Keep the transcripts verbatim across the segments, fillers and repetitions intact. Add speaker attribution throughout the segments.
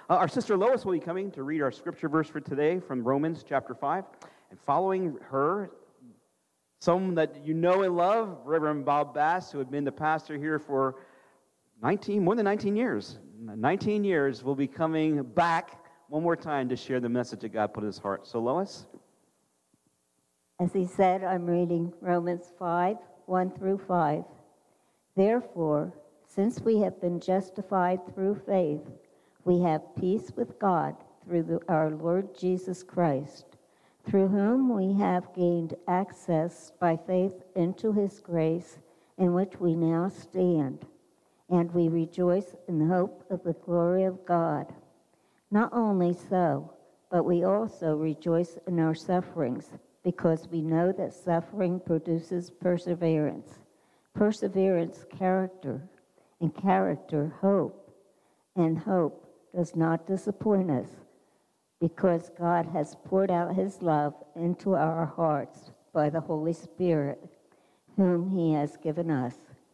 Speaker 1: Uh, our sister Lois will be coming to read our scripture verse for today from Romans chapter five. And following her, someone that you know and love, Reverend Bob Bass, who had been the pastor here for nineteen, more than nineteen years. nineteen years, will be coming back one more time to share the message that God put in his heart. So Lois?
Speaker 2: As he said, I'm reading Romans five, one through five. Therefore, since we have been justified through faith, we have peace with God through the, our Lord Jesus Christ, through whom we have gained access by faith into his grace, in which we now stand, and we rejoice in the hope of the glory of God. Not only so, but we also rejoice in our sufferings, because we know that suffering produces perseverance, perseverance, character, and character, hope, and hope does not disappoint us, because God has poured out his love into our hearts by the Holy Spirit, whom he has given us.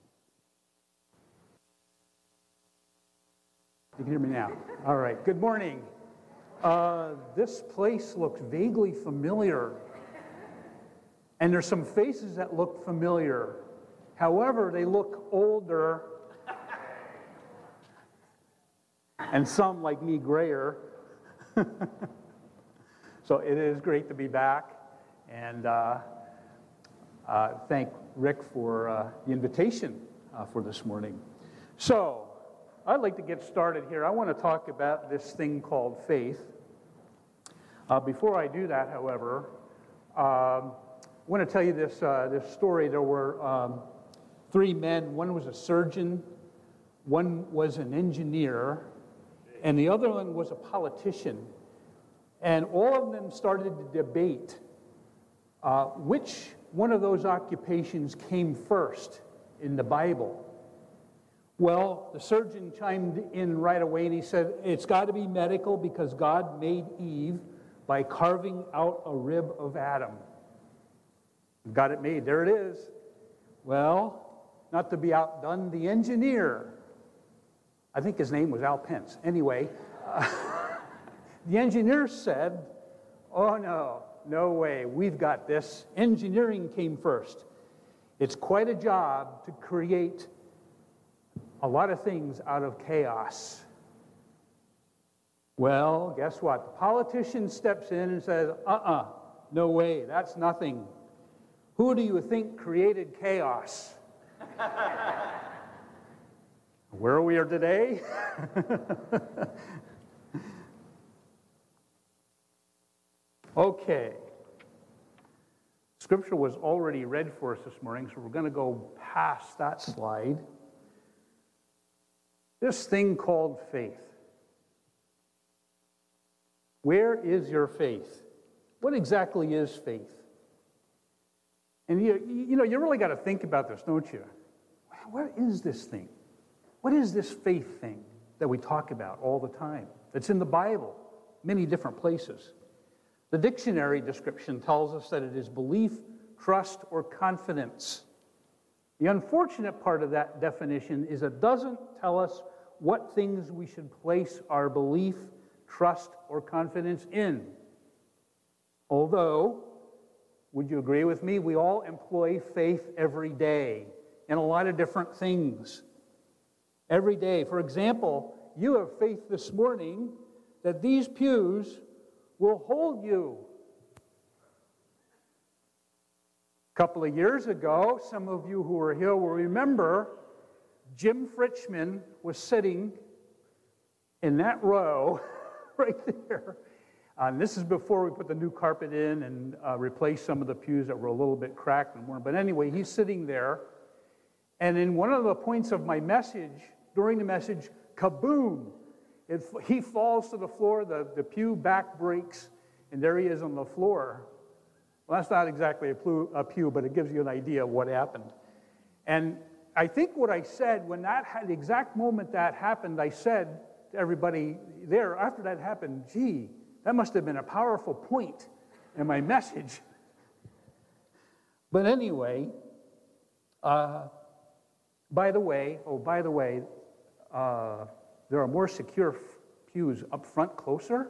Speaker 3: You can hear me now. All right. Good morning. Uh, this place looks vaguely familiar, and there's some faces that look familiar. However, they look older, and some, like me, grayer. So it is great to be back, and uh, uh, thank Rick for uh, the invitation uh, for this morning. So I'd like to get started here. I want to talk about this thing called faith. Uh, before I do that, however, um, I want to tell you this, uh, this story. There were um, three men. One was a surgeon, one was an engineer, and the other one was a politician. And all of them started to debate uh, which one of those occupations came first in the Bible. Well, the surgeon chimed in right away, and he said, it's got to be medical, because God made Eve by carving out a rib of Adam. Got it made. There it is. Well, not to be outdone, the engineer, I think his name was Al Pence. Anyway, uh, the engineer said, oh no, no way, we've got this. Engineering came first. It's quite a job to create a lot of things out of chaos. Well, guess what? The politician steps in and says, uh-uh, no way, that's nothing. Who do you think created chaos? Where we are today? Okay. Scripture was already read for us this morning, so we're going to go past that slide. This thing called faith. Where is your faith? What exactly is faith? And you, you know, you really got to think about this, don't you? What is this thing? What is this faith thing that we talk about all the time? It's in the Bible, many different places. The dictionary description tells us that it is belief, trust, or confidence. The unfortunate part of that definition is it doesn't tell us what things we should place our belief, trust, or confidence in. Although, would you agree with me, we all employ faith every day in a lot of different things. Every day. For example, you have faith this morning that these pews will hold you. A couple of years ago, some of you who were here will remember Jim Fritchman was sitting in that row right there. Uh, and this is before we put the new carpet in and uh, replaced some of the pews that were a little bit cracked and worn. But anyway, he's sitting there. And in one of the points of my message, during the message, kaboom! It, he falls to the floor, the, the pew back breaks, and there he is on the floor. Well, that's not exactly a pew, a pew, but it gives you an idea of what happened. And I think what I said, when that had, the exact moment that happened, I said to everybody there, after that happened, gee, that must have been a powerful point in my message. But anyway, uh, by the way, oh, by the way, uh, there are more secure pews up front closer.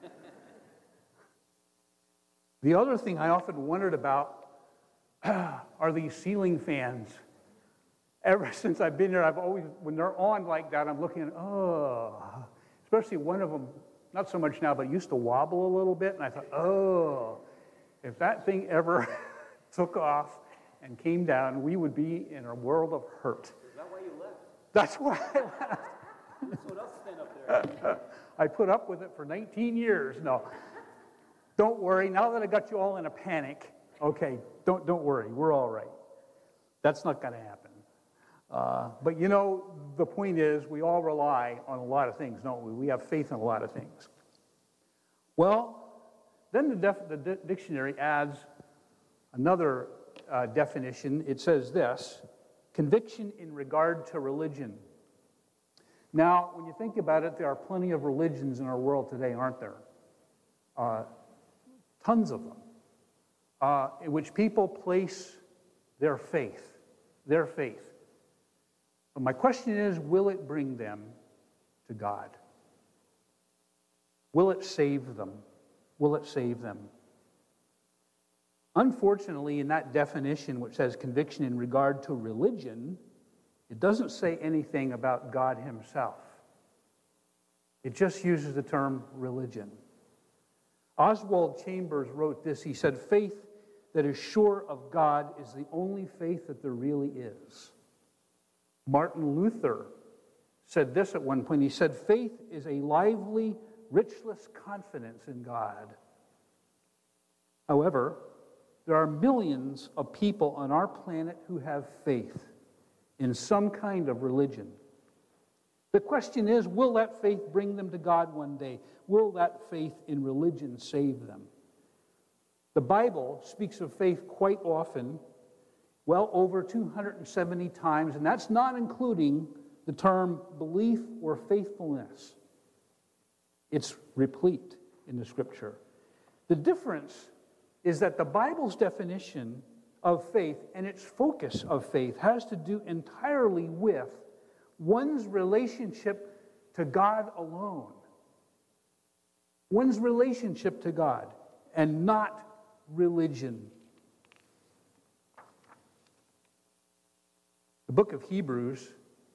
Speaker 3: The other thing I often wondered about are these ceiling fans. Ever since I've been here, I've always, when they're on like that, I'm looking at, oh, especially one of them, not so much now, but it used to wobble a little bit, and I thought, oh, if that thing ever took off and came down, we would be in a world of hurt.
Speaker 1: Is that why you left?
Speaker 3: That's why I left.
Speaker 1: Someone else stand up there.
Speaker 3: I put up with it for nineteen years. No, don't worry. Now that I got you all in a panic, okay, don't, don't worry. We're all right. That's not going to happen. Uh, but you know, the point is, we all rely on a lot of things, don't we? We have faith in a lot of things. Well, then the, def- the di- dictionary adds another uh, definition. It says this: conviction in regard to religion. Now, when you think about it, there are plenty of religions in our world today, aren't there? Uh, tons of them, uh, in which people place their faith, their faith. But my question is, will it bring them to God? Will it save them? Will it save them? Unfortunately, in that definition, which says conviction in regard to religion, it doesn't say anything about God himself. It just uses the term religion. Oswald Chambers wrote this. He said, faith that is sure of God is the only faith that there really is. Martin Luther said this at one point. He said, faith is a lively, richless confidence in God. However, there are millions of people on our planet who have faith in some kind of religion. The question is, will that faith bring them to God one day? Will that faith in religion save them? The Bible speaks of faith quite often, well over two hundred seventy times, and that's not including the term belief or faithfulness. It's replete in the Scripture. The difference is that the Bible's definition of faith and its focus of faith has to do entirely with one's relationship to God alone. One's relationship to God, and not religion. The book of Hebrews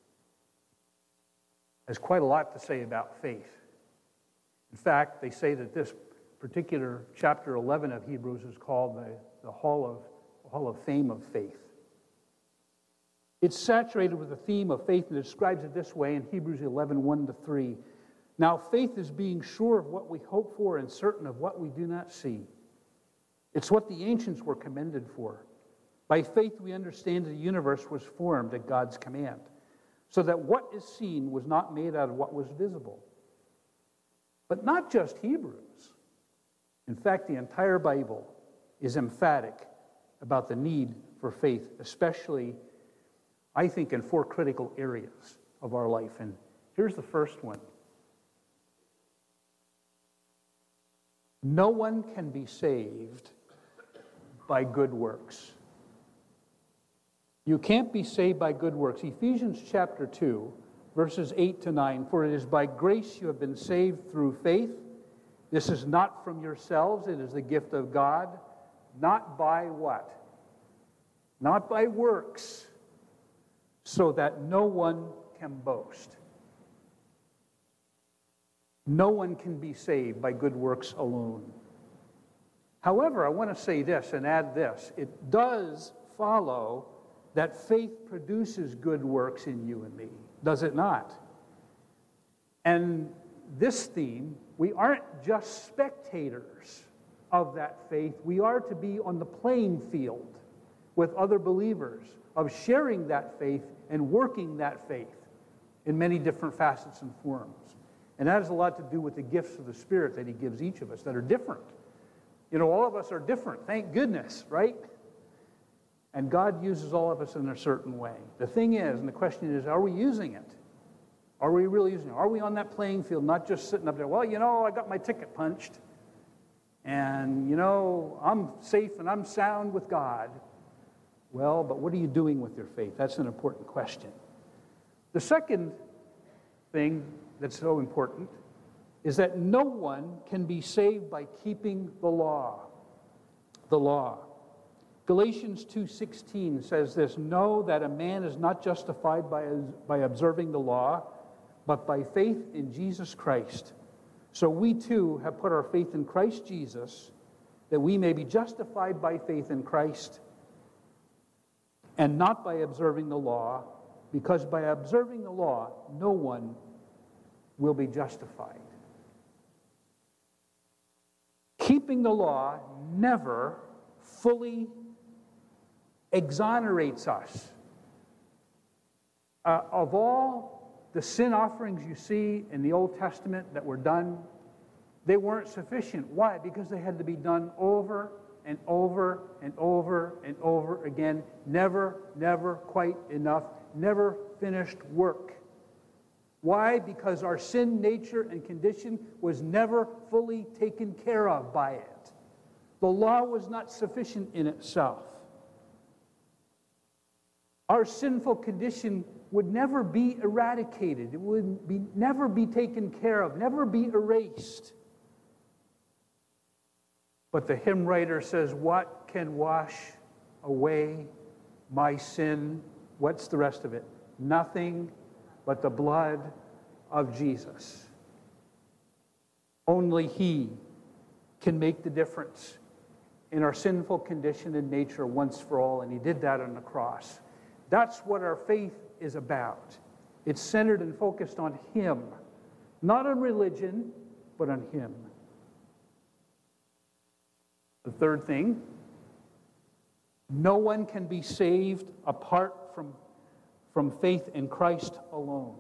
Speaker 3: has quite a lot to say about faith. In fact, they say that this particular chapter eleven of Hebrews is called the, the Hall of Hall of Fame of Faith. It's saturated with the theme of faith, and it describes it this way in Hebrews eleven, one to three. Now faith is being sure of what we hope for and certain of what we do not see. It's what the ancients were commended for. By faith we understand the universe was formed at God's command, so that what is seen was not made out of what was visible. But not just Hebrews. In fact, the entire Bible is emphatic about the need for faith, especially, I think, in four critical areas of our life. And here's the first one. No one can be saved by good works. You can't be saved by good works. Ephesians chapter two, verses eight to nine. For it is by grace you have been saved through faith. This is not from yourselves, it is the gift of God, not by what? Not by works, so that no one can boast. No one can be saved by good works alone. However, I want to say this and add this. It does follow that faith produces good works in you and me, does it not? And this theme, we aren't just spectators of that faith. We are to be on the playing field with other believers, of sharing that faith and working that faith in many different facets and forms. And that has a lot to do with the gifts of the Spirit that he gives each of us that are different. You know, all of us are different, thank goodness, right? And God uses all of us in a certain way. The thing is, and the question is, are we using it? Are we really using it? Are we on that playing field, not just sitting up there, well, you know, I got my ticket punched, and, you know, I'm safe and I'm sound with God. Well, but what are you doing with your faith? That's an important question. The second thing that's so important is that no one can be saved by keeping the law. The law. Galatians two sixteen says this, "Know that a man is not justified by, by observing the law, but by faith in Jesus Christ. So we too have put our faith in Christ Jesus, that we may be justified by faith in Christ, and not by observing the law, because by observing the law, no one will be justified." Keeping the law never fully exonerates us. Uh, of all the sin offerings you see in the Old Testament that were done, they weren't sufficient. Why? Because they had to be done over and over and over and over again. Never, never quite enough. Never finished work. Why? Because our sin nature and condition was never fully taken care of by it. The law was not sufficient in itself. Our sinful condition would never be eradicated. It would be, never be taken care of, never be erased. But the hymn writer says, "What can wash away my sin?" What's the rest of it? "Nothing but the blood of Jesus." Only He can make the difference in our sinful condition and nature once for all, and He did that on the cross. That's what our faith is about. It's centered and focused on Him, not on religion, but on Him. The third thing, no one can be saved apart from, from faith in Christ alone.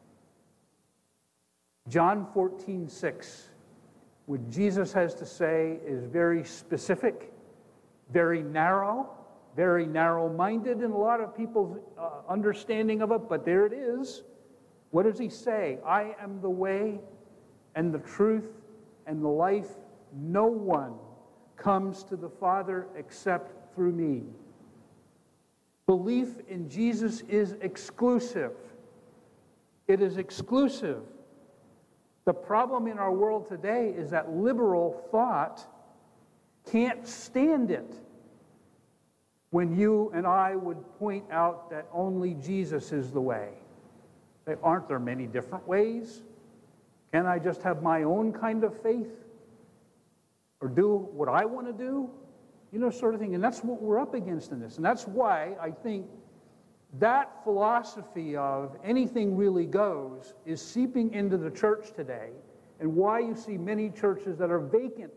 Speaker 3: John fourteen six, what Jesus has to say is very specific, very narrow, very narrow-minded in a lot of people's uh, understanding of it, but there it is. What does He say? "I am the way and the truth and the life. No one comes to the Father except through me." Belief in Jesus is exclusive. It is exclusive. The problem in our world today is that liberal thought can't stand it when you and I would point out that only Jesus is the way. Aren't there many different ways? Can I just have my own kind of faith? Or do what I want to do? You know, sort of thing. And that's what we're up against in this. And that's why I think that philosophy of anything really goes is seeping into the church today, and why you see many churches that are vacant.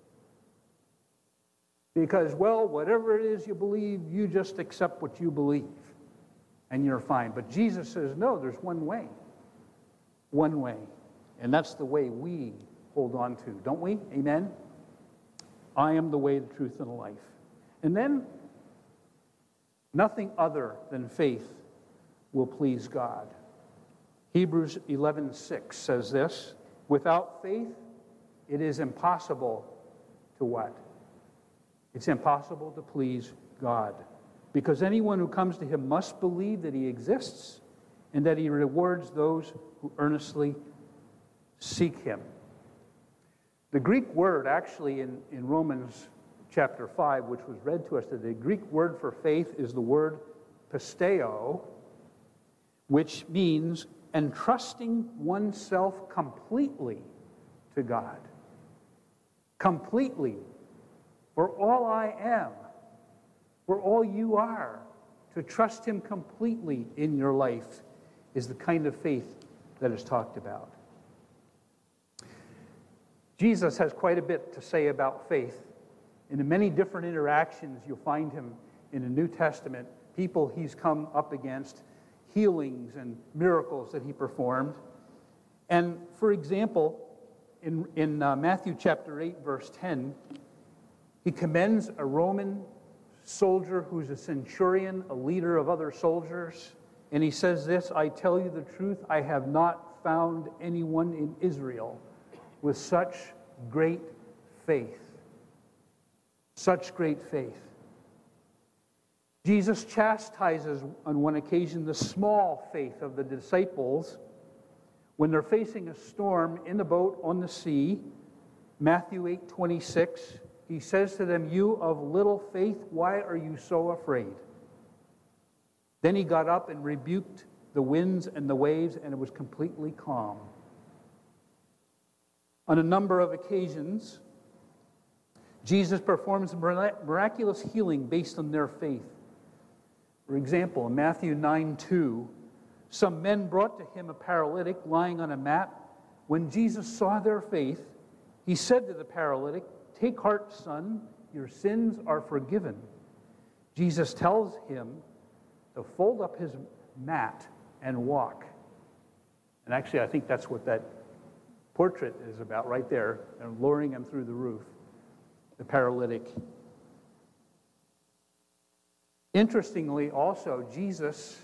Speaker 3: Because, well, whatever it is you believe, you just accept what you believe, and you're fine. But Jesus says, no, there's one way. One way. And that's the way we hold on to, don't we? Amen? I am the way, the truth, and the life. And then, nothing other than faith will please God. Hebrews eleven six says this, "Without faith, it is impossible to" what? It's impossible to please God. Because anyone who comes to Him must believe that He exists and that He rewards those who earnestly seek Him. The Greek word actually in, in Romans chapter five, which was read to us today, the Greek word for faith is the word pisteo, which means entrusting oneself completely to God. Completely. For all I am, for all you are, to trust Him completely in your life is the kind of faith that is talked about. Jesus has quite a bit to say about faith. In the many different interactions you'll find Him in the New Testament, people He's come up against, healings and miracles that He performed. And for example, in, in uh, Matthew chapter eight, verse ten, He commends a Roman soldier who's a centurion, a leader of other soldiers. And He says this, "I tell you the truth, I have not found anyone in Israel with such great faith." Such great faith. Jesus chastises on one occasion the small faith of the disciples When they're facing a storm in the boat on the sea, Matthew eight twenty-six, he says to them, "You of little faith, why are you so afraid?" Then he got up and rebuked the winds and the waves, and it was completely calm. On a number of occasions, Jesus performs miraculous healing based on their faith. For example, in Matthew nine two, some men brought to him a paralytic lying on a mat. When Jesus saw their faith, he said to the paralytic, "Take heart, son, your sins are forgiven." Jesus tells him to fold up his mat and walk. And actually, I think that's what that portrait is about right there, and lowering him through the roof, the paralytic. Interestingly, also, Jesus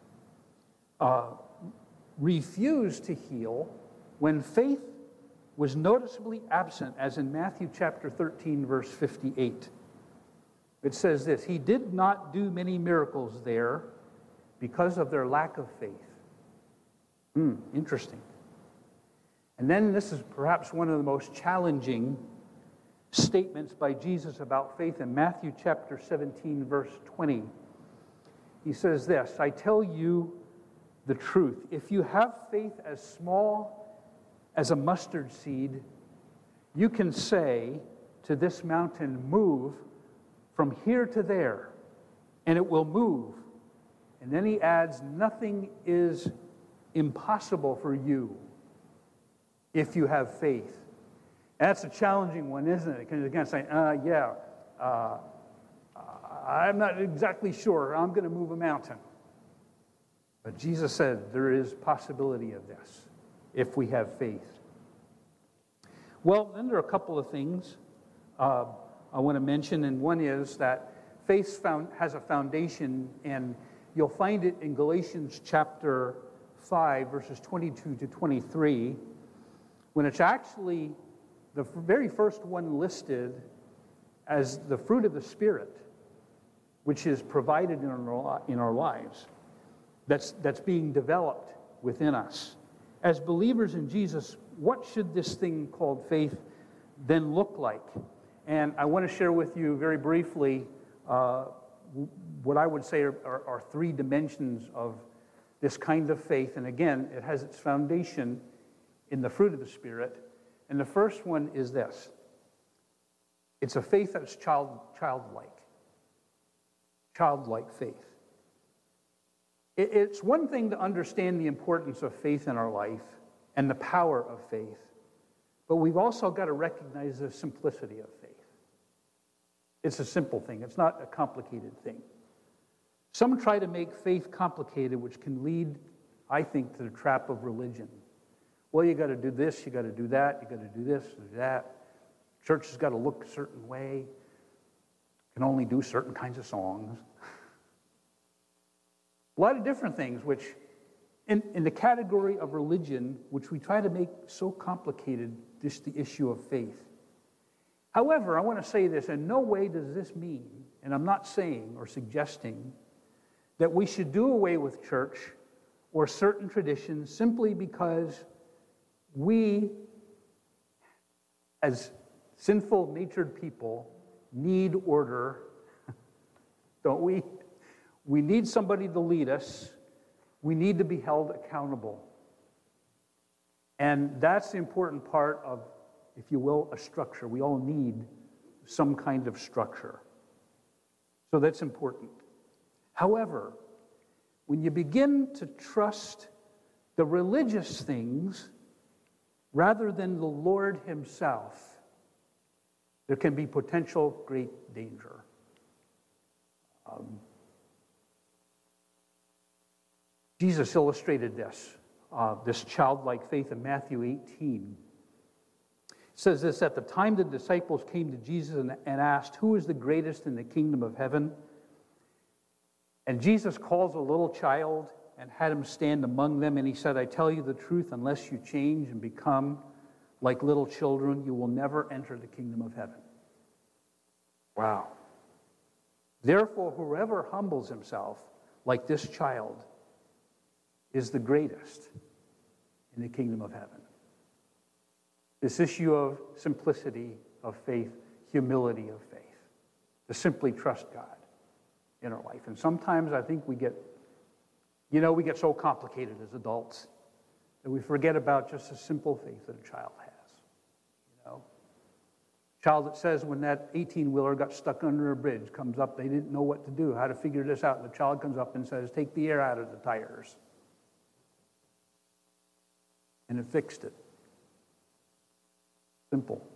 Speaker 3: uh, refused to heal when faith was noticeably absent, as in Matthew chapter thirteen, verse fifty-eight. It says this, "He did not do many miracles there because of their lack of faith." Hmm, interesting. And then this is perhaps one of the most challenging statements by Jesus about faith in Matthew chapter seventeen, verse twenty. He says this, "I tell you the truth. If you have faith as small as a mustard seed, you can say to this mountain, 'Move from here to there,' and it will move." And then he adds, "Nothing is impossible for you if you have faith." And that's a challenging one, isn't it? Because again, saying, uh, yeah, uh, I'm not exactly sure I'm going to move a mountain. But Jesus said there is possibility of this if we have faith. Well, then there are a couple of things uh, I want to mention, and one is that faith found, has a foundation, and you'll find it in Galatians chapter five, verses twenty-two to twenty-three, when it's actually the very first one listed as the fruit of the Spirit, which is provided in our, in our lives, that's, that's being developed within us. As believers in Jesus, what should this thing called faith then look like? And I want to share with you very briefly uh, what I would say are, are, are three dimensions of this kind of faith. And again, it has its foundation in the fruit of the Spirit. And the first one is this. It's a faith that's child, childlike. Childlike faith. It, it's one thing to understand the importance of faith in our life and the power of faith, but we've also got to recognize the simplicity of faith. It's a simple thing. It's not a complicated thing. Some try to make faith complicated, which can lead, I think, to the trap of religion. Well, you got to do this, you got to do that, you got to do this, do that. Church has got to look a certain way. Can only do certain kinds of songs. A lot of different things, which in, in the category of religion, which we try to make so complicated, just the issue of faith. However, I want to say this, in no way does this mean, and I'm not saying or suggesting, that we should do away with church or certain traditions simply because we, as sinful-natured people, need order, don't we? We need somebody to lead us. We need to be held accountable. And that's the important part of, if you will, a structure. We all need some kind of structure. So that's important. However, when you begin to trust the religious things rather than the Lord himself, there can be potential great danger. Um, Jesus illustrated this, uh, this childlike faith in Matthew eighteen. It says this, "At the time the disciples came to Jesus and, and asked, 'Who is the greatest in the kingdom of heaven?' And Jesus calls a little child and had him stand among them, and he said, 'I tell you the truth, unless you change and become like little children, you will never enter the kingdom of heaven.'" Wow. "Therefore, whoever humbles himself like this child is the greatest in the kingdom of heaven. This issue of simplicity of faith, humility of faith, to simply trust God in our life. And sometimes I think we get, you know, we get so complicated as adults that we forget about just the simple faith that a child has. You know, child that says when that eighteen-wheeler got stuck under a bridge comes up, they didn't know what to do, how to figure this out. And the child comes up and says, take the air out of the tires. And it fixed it. Simple.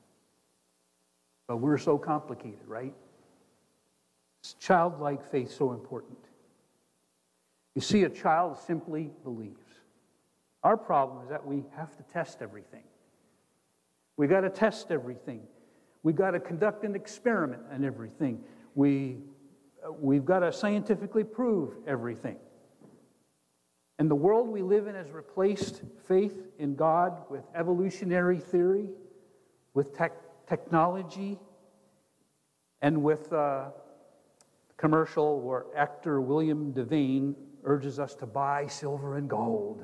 Speaker 3: But we're so complicated, right? Childlike faith so important. You see, a child simply believes. Our problem is that we have to test everything. We got to test everything. We got to conduct an experiment on everything. We we've got to scientifically prove everything. And the world we live in has replaced faith in God with evolutionary theory, with tech, technology, and with uh, commercial where actor William Devane urges us to buy silver and gold.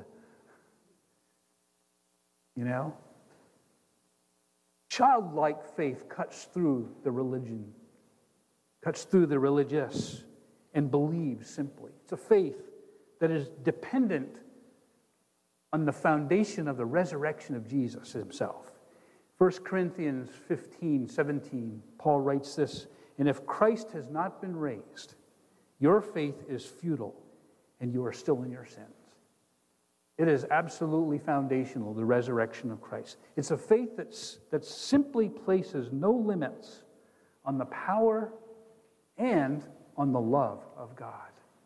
Speaker 3: You know? Childlike faith cuts through the religion, cuts through the religious, and believes simply. It's a faith that is dependent on the foundation of the resurrection of Jesus himself. First Corinthians fifteen, seventeen, Paul writes this, and if Christ has not been raised, your faith is futile, and you are still in your sins. It is absolutely foundational, the resurrection of Christ. It's a faith that's, that simply places no limits on the power and on the love of God.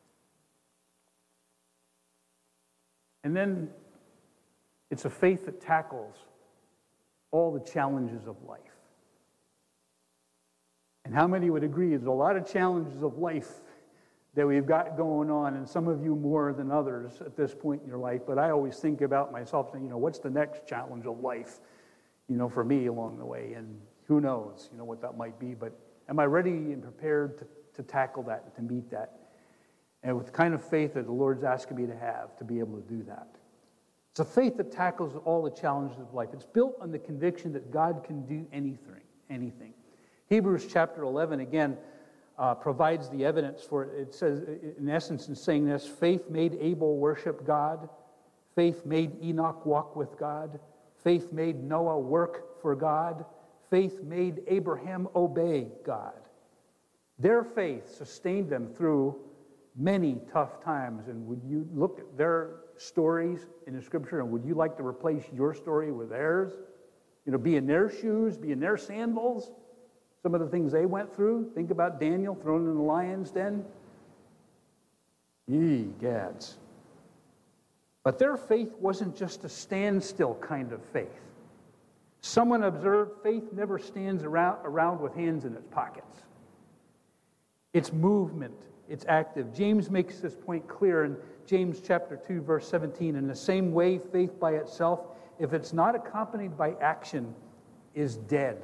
Speaker 3: And then it's a faith that tackles all the challenges of life. And how many would agree there's a lot of challenges of life that we've got going on, and some of you more than others at this point in your life, but I always think about myself saying, you know, what's the next challenge of life, you know, for me along the way, and who knows, you know, what that might be, but am I ready and prepared to, to tackle that and to meet that? And with the kind of faith that the Lord's asking me to have to be able to do that. It's a faith that tackles all the challenges of life. It's built on the conviction that God can do anything, anything. Hebrews chapter eleven, again, uh, provides the evidence for it. It says, in essence, in saying this, faith made Abel worship God. Faith made Enoch walk with God. Faith made Noah work for God. Faith made Abraham obey God. Their faith sustained them through many tough times. And would you look at their stories in the scripture, and would you like to replace your story with theirs? You know, be in their shoes, be in their sandals. Some of the things they went through. Think about Daniel thrown in the lion's den. Yee, gads. But their faith wasn't just a standstill kind of faith. Someone observed faith never stands around, around with hands in its pockets. It's movement. It's active. James makes this point clear in James chapter two, verse seventeen. In the same way, faith by itself, if it's not accompanied by action, is dead.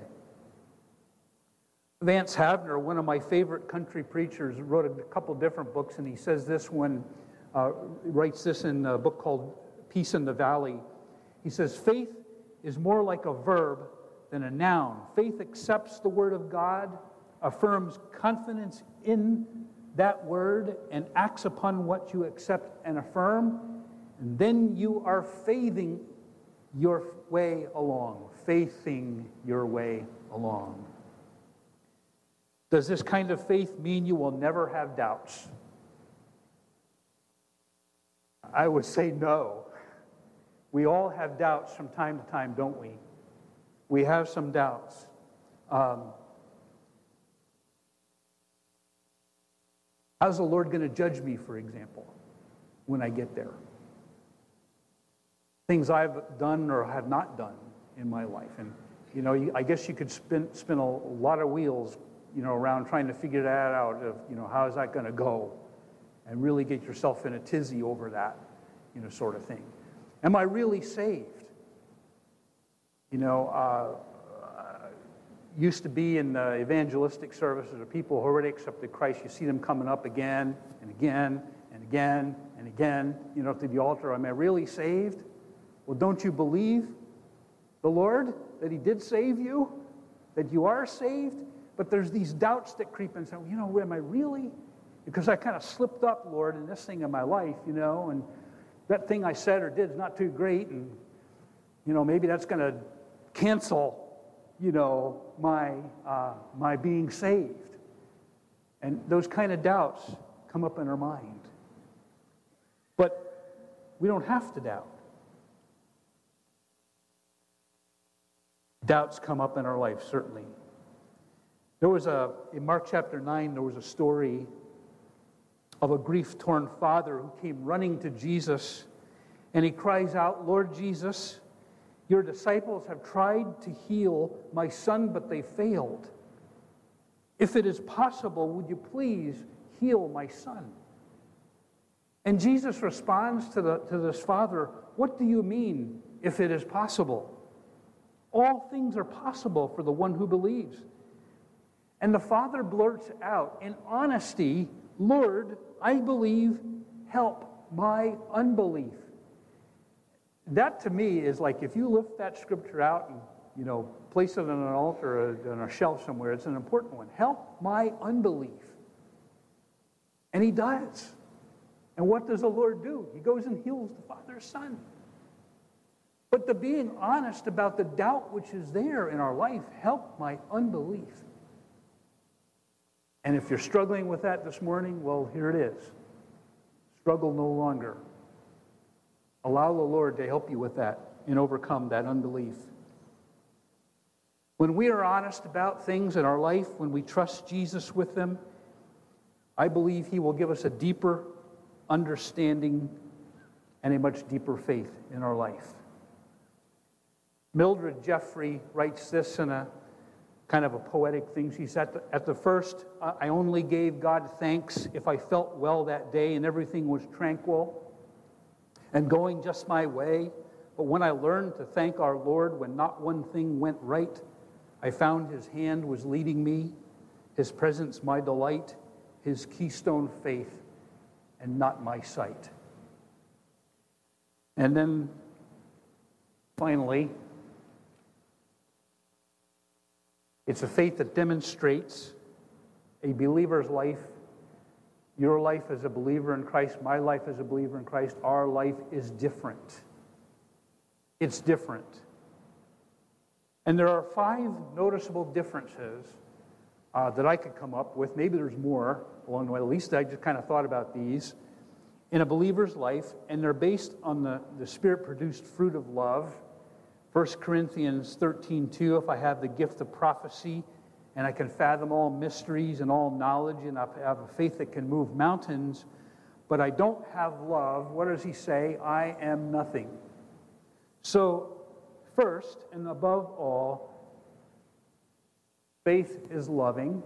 Speaker 3: Vance Havner, one of my favorite country preachers, wrote a couple different books, and he says this one, uh, writes this in a book called Peace in the Valley. He says, faith is more like a verb than a noun. Faith accepts the word of God, affirms confidence in that word, and acts upon what you accept and affirm, and then you are faithing your way along, faithing your way along. Does this kind of faith mean you will never have doubts? I would say no. We all have doubts from time to time, don't we? We have some doubts. Um, how's the Lord going to judge me, for example, when I get there? Things I've done or have not done in my life. And, you know, I guess you could spin, spin a lot of wheels, you know, around trying to figure that out of, you know, how is that going to go? And really get yourself in a tizzy over that, you know, sort of thing. Am I really saved? You know, uh, used to be in the evangelistic services of people who already accepted Christ. You see them coming up again and again and again and again, you know, to the altar. Am I really saved? Well, don't you believe the Lord, that he did save you, that you are saved? But there's these doubts that creep in. So, you know, am I really? Because I kind of slipped up, Lord, in this thing in my life, you know, and that thing I said or did is not too great, and, you know, maybe that's going to cancel, you know, my, uh, my being saved. And those kind of doubts come up in our mind. But we don't have to doubt. Doubts come up in our life, certainly. There was a, in Mark chapter nine, there was a story of a grief-torn father who came running to Jesus, and he cries out, Lord Jesus, your disciples have tried to heal my son, but they failed. If it is possible, would you please heal my son? And Jesus responds to, the, to this father, what do you mean, if it is possible? All things are possible for the one who believes. And the father blurts out in honesty, Lord, I believe, help my unbelief. That to me is like if you lift that scripture out and, you know, place it on an altar or on a shelf somewhere, it's an important one. Help my unbelief. And he does. And what does the Lord do? He goes and heals the father's son. But the being honest about the doubt which is there in our life, help my unbelief. And if you're struggling with that this morning, well, here it is. Struggle no longer. Allow the Lord to help you with that and overcome that unbelief. When we are honest about things in our life, when we trust Jesus with them, I believe he will give us a deeper understanding and a much deeper faith in our life. Mildred Jeffrey writes this in a kind of a poetic thing. She said, at the, at the first, I only gave God thanks if I felt well that day and everything was tranquil and going just my way. But when I learned to thank our Lord when not one thing went right, I found his hand was leading me, his presence my delight, his keystone faith, and not my sight. And then, finally, it's a faith that demonstrates a believer's life. Your life as a believer in Christ, my life as a believer in Christ, our life is different. It's different. And there are five noticeable differences uh, that I could come up with. Maybe there's more along the way. At least I just kind of thought about these in a believer's life, and they're based on the, the Spirit-produced fruit of love. First Corinthians thirteen two, if I have the gift of prophecy and I can fathom all mysteries and all knowledge and I have a faith that can move mountains, but I don't have love, what does he say? I am nothing. So first and above all, faith is loving.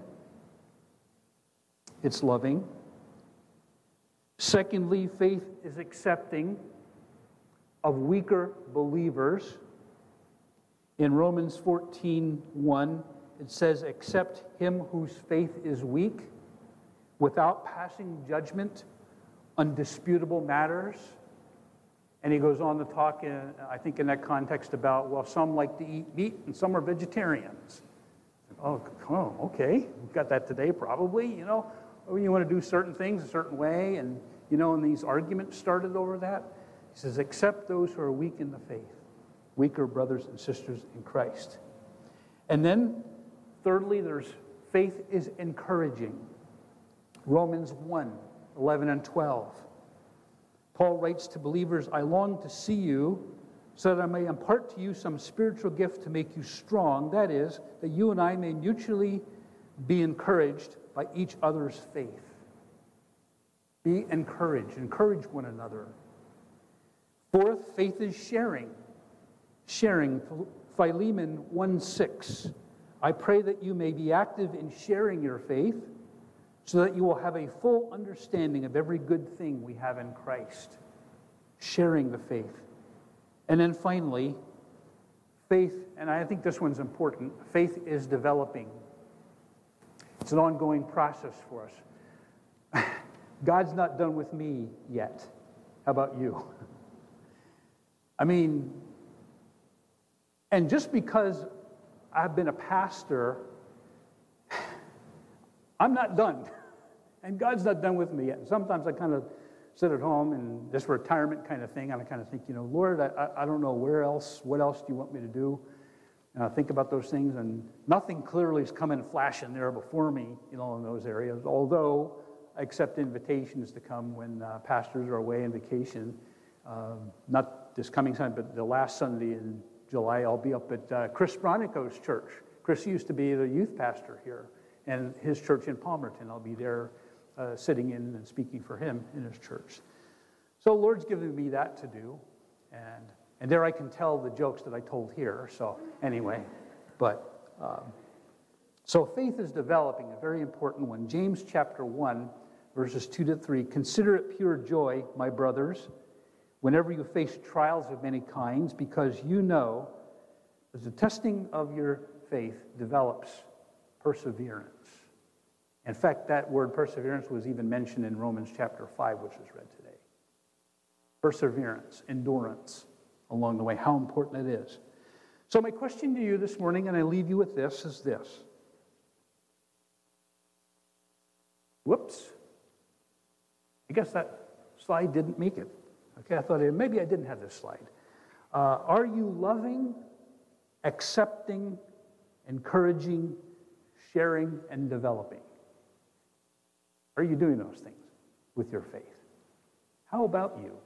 Speaker 3: It's loving. Secondly, faith is accepting of weaker believers. In Romans fourteen one, it says, accept him whose faith is weak without passing judgment on disputable matters. And he goes on to talk, in, I think in that context, about, well, some like to eat meat and some are vegetarians. Oh, oh okay, we've got that today probably, you know. Oh, you want to do certain things a certain way, and, you know, and these arguments started over that. He says, accept those who are weak in the faith. Weaker brothers and sisters in Christ. And then, thirdly, there's faith is encouraging. Romans one, eleven and twelve. Paul writes to believers, I long to see you so that I may impart to you some spiritual gift to make you strong. That is, that you and I may mutually be encouraged by each other's faith. Be encouraged. Encourage one another. Fourth, faith is sharing. Sharing, Philemon one six. I pray that you may be active in sharing your faith so that you will have a full understanding of every good thing we have in Christ. Sharing the faith. And then finally, faith, and I think this one's important, faith is developing. It's an ongoing process for us. God's not done with me yet. How about you? I mean, and just because I've been a pastor, I'm not done. And God's not done with me yet. And sometimes I kind of sit at home and this retirement kind of thing, and I kind of think, you know, Lord, I, I don't know where else, what else do you want me to do? And I think about those things, and nothing clearly is coming flashing there before me, you know, in those areas, although I accept invitations to come when uh, pastors are away on vacation. Um, not this coming Sunday, but the last Sunday in July, I'll be up at uh, Chris Bronico's church. Chris used to be the youth pastor here, and his church in Palmerton. I'll be there uh, sitting in and speaking for him in his church. So the Lord's given me that to do, and and there I can tell the jokes that I told here. So anyway, but um, so faith is developing, a very important one. James chapter one, verses two to three. Consider it pure joy, my brothers, whenever you face trials of many kinds, because you know that the testing of your faith develops perseverance. In fact, that word perseverance was even mentioned in Romans chapter five, which was read today. Perseverance, endurance along the way, how important it is. So my question to you this morning, and I leave you with this, is this. Whoops. I guess that slide didn't make it. Okay, I thought maybe I didn't have this slide. Uh, are you loving, accepting, encouraging, sharing, and developing? Are you doing those things with your faith? How about you?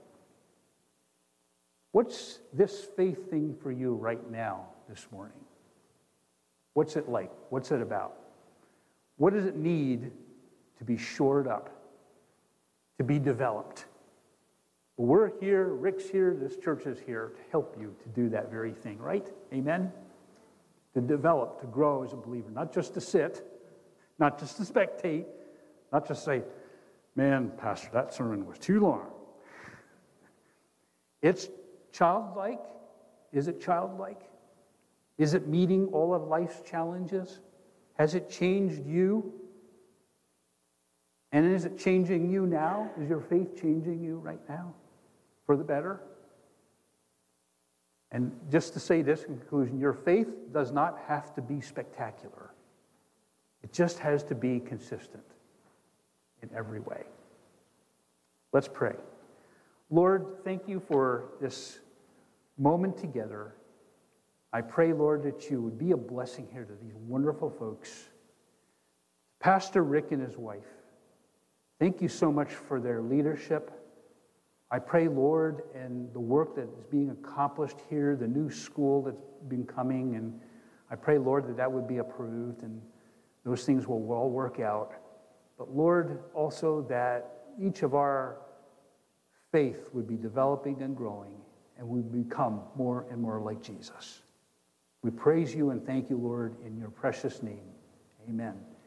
Speaker 3: What's this faith thing for you right now, this morning? What's it like? What's it about? What does it need to be shored up, to be developed? Well, we're here, Rick's here, this church is here to help you to do that very thing, right? Amen? To develop, to grow as a believer, not just to sit, not just to spectate, not just say, man, Pastor, that sermon was too long. It's childlike. Is it childlike? Is it meeting all of life's challenges? Has it changed you? And is it changing you now? Is your faith changing you right now for the better? And just to say this in conclusion, your faith does not have to be spectacular. It just has to be consistent in every way. Let's pray. Lord, thank you for this moment together. I pray, Lord, that you would be a blessing here to these wonderful folks. Pastor Rick and his wife, thank you so much for their leadership. I pray, Lord, and the work that is being accomplished here, the new school that's been coming, and I pray, Lord, that that would be approved and those things will all work out. But Lord, also that each of our faith would be developing and growing, and we become more and more like Jesus. We praise you and thank you, Lord, in your precious name. Amen.